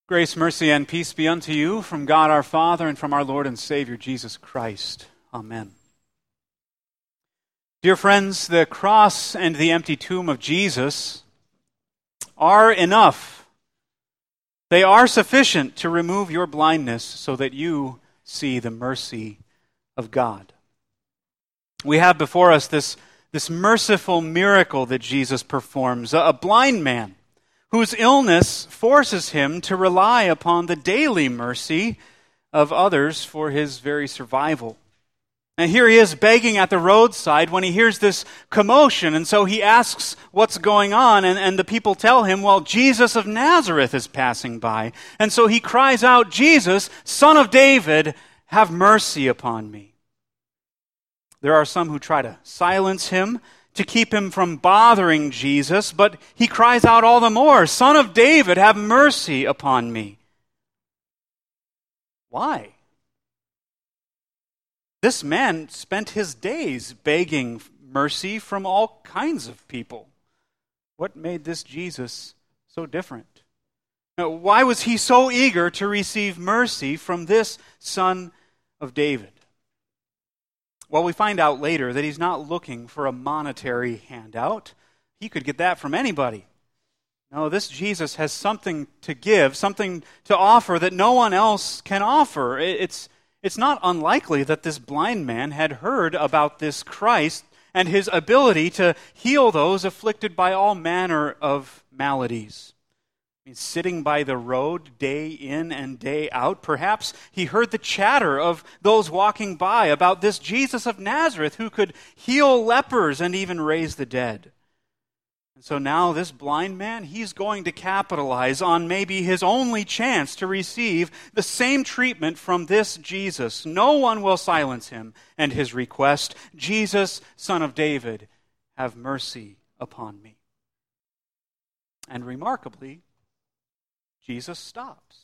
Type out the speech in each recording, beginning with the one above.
Grace, mercy, and peace be unto you from God our Father and from our Lord and Savior Jesus Christ. Amen. Dear friends, the cross and the empty tomb of Jesus are enough. They are sufficient to remove your blindness so that you see the mercy of God. We have before us this merciful miracle that Jesus performs, a blind man whose illness forces him to rely upon the daily mercy of others for his very survival. And here he is begging at the roadside when he hears this commotion, and so he asks what's going on, and the people tell him, well, Jesus of Nazareth is passing by. And so he cries out, Jesus, Son of David, have mercy upon me. There are some who try to silence him, to keep him from bothering Jesus, but he cries out all the more, Son of David, have mercy upon me. Why? This man spent his days begging mercy from all kinds of people. What made this Jesus so different? Now, why was he so eager to receive mercy from this Son of David? Well, we find out later that he's not looking for a monetary handout. He could get that from anybody. No, this Jesus has something to give, something to offer that no one else can offer. It's not unlikely that this blind man had heard about this Christ and his ability to heal those afflicted by all manner of maladies. Sitting by the road day in and day out, perhaps he heard the chatter of those walking by about this Jesus of Nazareth who could heal lepers and even raise the dead. And so now this blind man, he's going to capitalize on maybe his only chance to receive the same treatment from this Jesus. No one will silence him and his request, Jesus, Son of David, have mercy upon me. And remarkably, Jesus stops.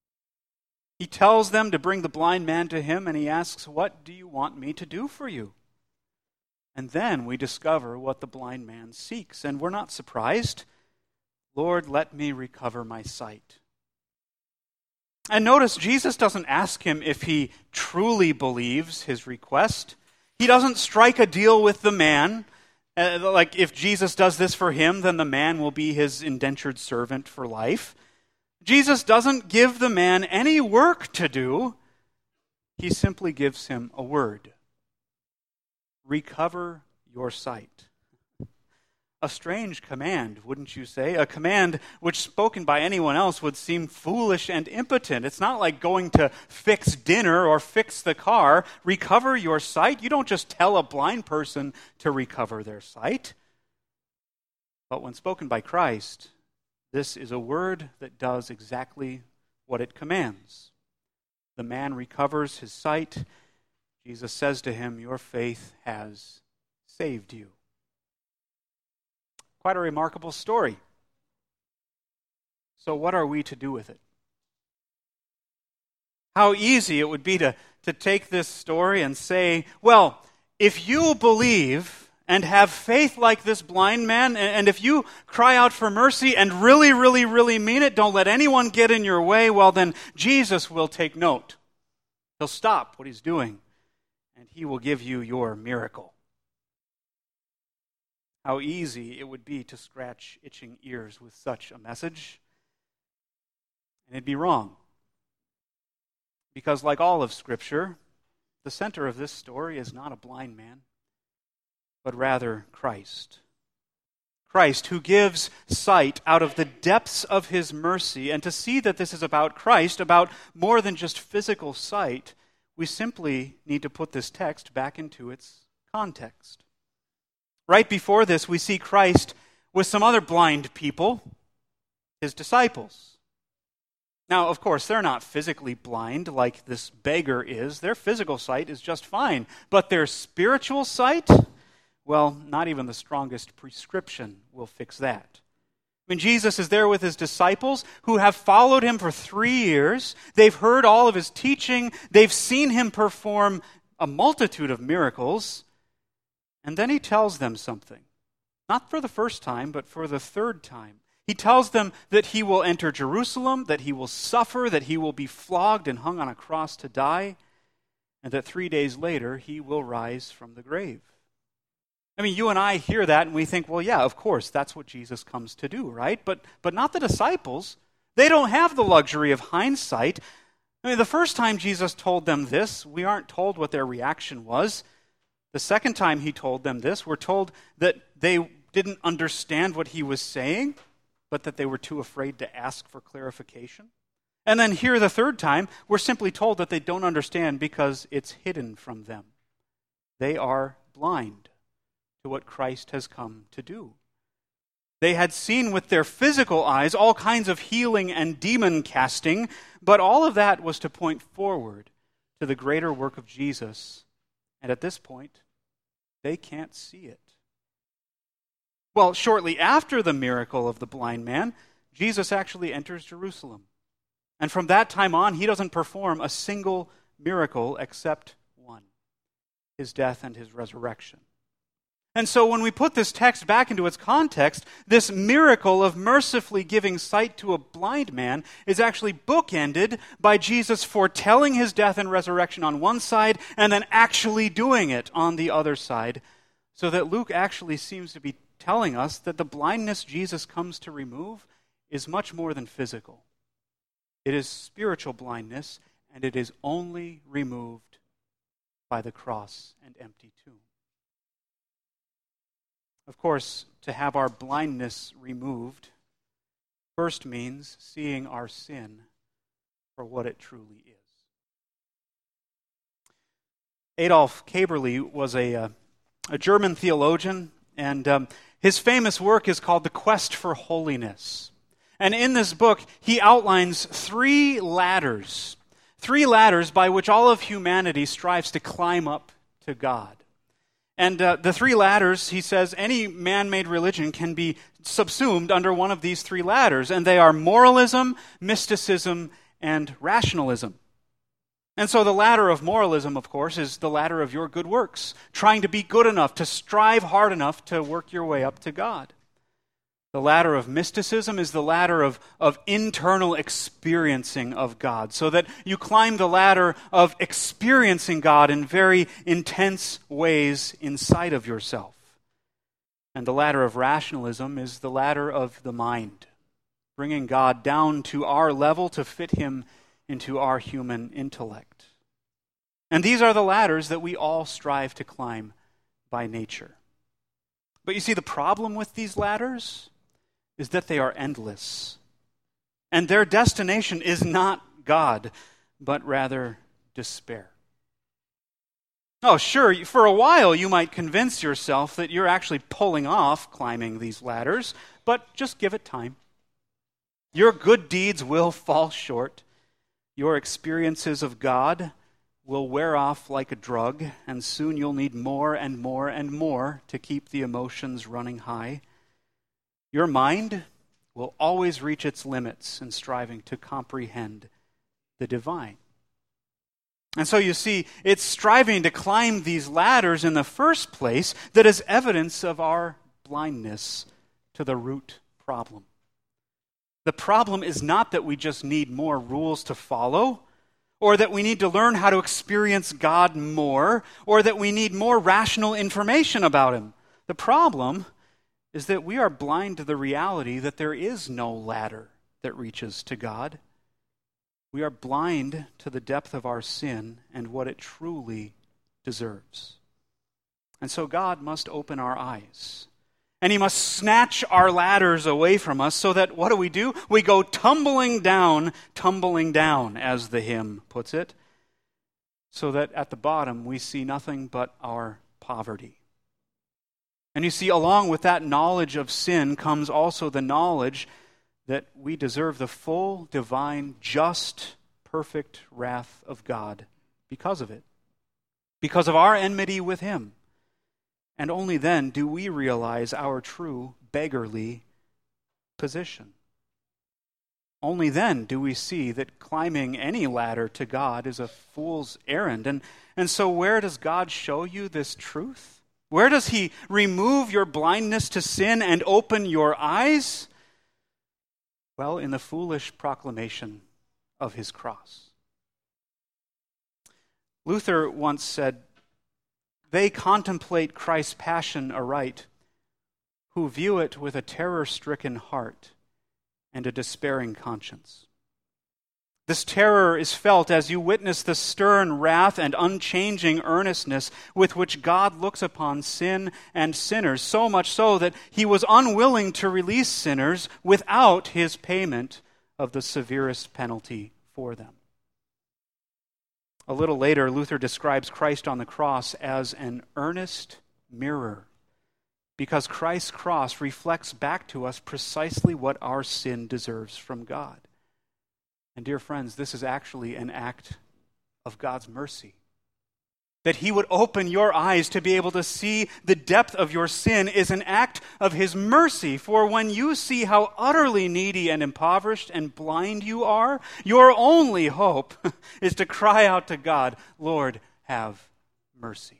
He tells them to bring the blind man to him, and he asks, what do you want me to do for you? And then we discover what the blind man seeks, and we're not surprised. Lord, let me recover my sight. And notice, Jesus doesn't ask him if he truly believes his request. He doesn't strike a deal with the man. Like if Jesus does this for him, then the man will be his indentured servant for life. Jesus doesn't give the man any work to do. He simply gives him a word. Recover your sight. A strange command, wouldn't you say? A command which spoken by anyone else would seem foolish and impotent. It's not like going to fix dinner or fix the car. Recover your sight. You don't just tell a blind person to recover their sight. But when spoken by Christ, this is a word that does exactly what it commands. The man recovers his sight. Jesus says to him, your faith has saved you. Quite a remarkable story. So what are we to do with it? How easy it would be to take this story and say, well, if you believe and have faith like this blind man, and if you cry out for mercy and really, really, really mean it, don't let anyone get in your way, well then Jesus will take note. He'll stop what he's doing, and he will give you your miracle. How easy it would be to scratch itching ears with such a message. And it'd be wrong. Because like all of Scripture, the center of this story is not a blind man, but rather Christ. Christ, who gives sight out of the depths of his mercy. And to see that this is about Christ, about more than just physical sight, we simply need to put this text back into its context. Right before this, we see Christ with some other blind people, his disciples. Now, of course, they're not physically blind like this beggar is. Their physical sight is just fine. But their spiritual sight, well, not even the strongest prescription will fix that. When Jesus is there with his disciples who have followed him for 3 years, they've heard all of his teaching, they've seen him perform a multitude of miracles, and then he tells them something. Not for the first time, but for the third time. He tells them that he will enter Jerusalem, that he will suffer, that he will be flogged and hung on a cross to die, and that 3 days later he will rise from the grave. I mean, you and I hear that and we think, well, yeah, of course, that's what Jesus comes to do, right? But not the disciples. They don't have the luxury of hindsight. I mean, the first time Jesus told them this, we aren't told what their reaction was. The second time he told them this, we're told that they didn't understand what he was saying, but that they were too afraid to ask for clarification. And then here the third time, we're simply told that they don't understand because it's hidden from them. They are blind to what Christ has come to do. They had seen with their physical eyes all kinds of healing and demon casting, but all of that was to point forward to the greater work of Jesus. And at this point, they can't see it. Well, shortly after the miracle of the blind man, Jesus actually enters Jerusalem. And from that time on, he doesn't perform a single miracle except one, his death and his resurrection. And so when we put this text back into its context, this miracle of mercifully giving sight to a blind man is actually bookended by Jesus foretelling his death and resurrection on one side and then actually doing it on the other side, so that Luke actually seems to be telling us that the blindness Jesus comes to remove is much more than physical. It is spiritual blindness, and it is only removed by the cross and empty tomb. Of course, to have our blindness removed first means seeing our sin for what it truly is. Adolf Kaberle was a German theologian, and his famous work is called The Quest for Holiness. And in this book, he outlines three ladders by which all of humanity strives to climb up to God. And the three ladders, he says, any man-made religion can be subsumed under one of these three ladders, and they are moralism, mysticism, and rationalism. And so the ladder of moralism, of course, is the ladder of your good works, trying to be good enough, to strive hard enough to work your way up to God. The ladder of mysticism is the ladder of internal experiencing of God, so that you climb the ladder of experiencing God in very intense ways inside of yourself. And the ladder of rationalism is the ladder of the mind, bringing God down to our level to fit him into our human intellect. And these are the ladders that we all strive to climb by nature. But you see, the problem with these ladders is that they are endless. And their destination is not God, but rather despair. Oh, sure, for a while you might convince yourself that you're actually pulling off climbing these ladders, but just give it time. Your good deeds will fall short. Your experiences of God will wear off like a drug, and soon you'll need more and more and more to keep the emotions running high. Your mind will always reach its limits in striving to comprehend the divine. And so you see, it's striving to climb these ladders in the first place that is evidence of our blindness to the root problem. The problem is not that we just need more rules to follow, or that we need to learn how to experience God more, or that we need more rational information about him. The problem is that we are blind to the reality that there is no ladder that reaches to God. We are blind to the depth of our sin and what it truly deserves. And so God must open our eyes. And he must snatch our ladders away from us so that, what do? We go tumbling down, as the hymn puts it, so that at the bottom we see nothing but our poverty. And you see, along with that knowledge of sin comes also the knowledge that we deserve the full, divine, just, perfect wrath of God because of it. Because of our enmity with him. And only then do we realize our true beggarly position. Only then do we see that climbing any ladder to God is a fool's errand. And so where does God show you this truth? Where does he remove your blindness to sin and open your eyes? Well, in the foolish proclamation of his cross. Luther once said, "They contemplate Christ's passion aright, who view it with a terror-stricken heart and a despairing conscience." This terror is felt as you witness the stern wrath and unchanging earnestness with which God looks upon sin and sinners, so much so that he was unwilling to release sinners without his payment of the severest penalty for them. A little later, Luther describes Christ on the cross as an earnest mirror, because Christ's cross reflects back to us precisely what our sin deserves from God. And dear friends, this is actually an act of God's mercy. That he would open your eyes to be able to see the depth of your sin is an act of his mercy. For when you see how utterly needy and impoverished and blind you are, your only hope is to cry out to God, "Lord, have mercy."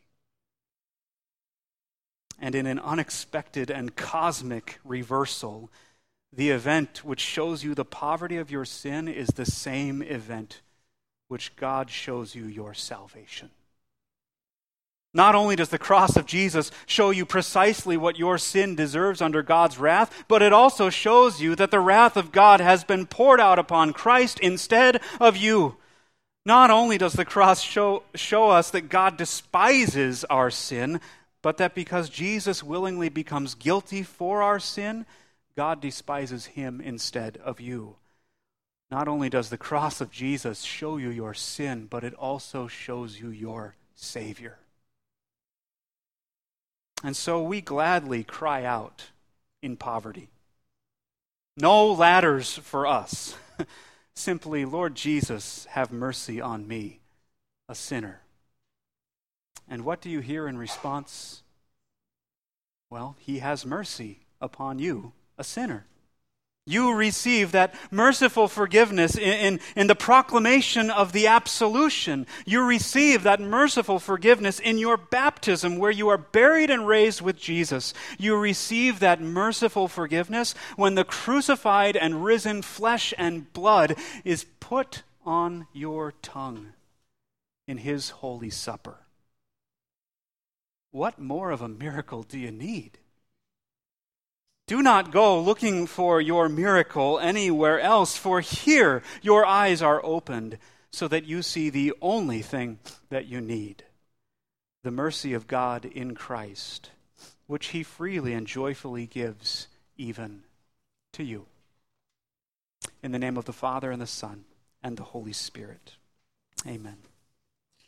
And in an unexpected and cosmic reversal, the event which shows you the poverty of your sin is the same event which God shows you your salvation. Not only does the cross of Jesus show you precisely what your sin deserves under God's wrath, but it also shows you that the wrath of God has been poured out upon Christ instead of you. Not only does the cross show us that God despises our sin, but that because Jesus willingly becomes guilty for our sin, God despises him instead of you. Not only does the cross of Jesus show you your sin, but it also shows you your Savior. And so we gladly cry out in poverty. No ladders for us. Simply, "Lord Jesus, have mercy on me, a sinner." And what do you hear in response? Well, he has mercy upon you, a sinner. You receive that merciful forgiveness in the proclamation of the absolution. You receive that merciful forgiveness in your baptism, where you are buried and raised with Jesus. You receive that merciful forgiveness when the crucified and risen flesh and blood is put on your tongue in his holy supper. What more of a miracle do you need? Do not go looking for your miracle anywhere else, for here your eyes are opened so that you see the only thing that you need, the mercy of God in Christ, which he freely and joyfully gives even to you. In the name of the Father, and the Son, and the Holy Spirit. Amen.